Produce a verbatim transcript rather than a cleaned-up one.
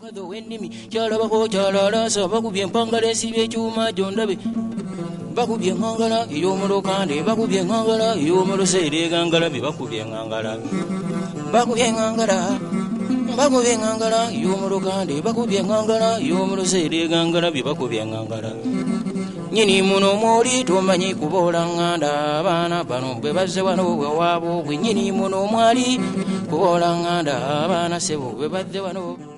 Mukado w'ennimi kyalabako kyalalasa bakubye empangala ensibye ekyuma gyondabe bakubye eŋŋangala ey'omulukande bakubye eŋŋangala ey'omuluseera egangala be bakubye eŋŋangala bakubye eŋŋangala bakubye eŋŋangala ey'omulukande bakubye eŋŋangala ey'omuluseera egangala be bakubye eŋŋangala nyini muno mwoli tomanyi kuboola ŋŋanda abaana bano bwe bazze wano wewaabo bwe nyini muno mwali kuboola ŋŋanda abaana sebo bwe bazze wano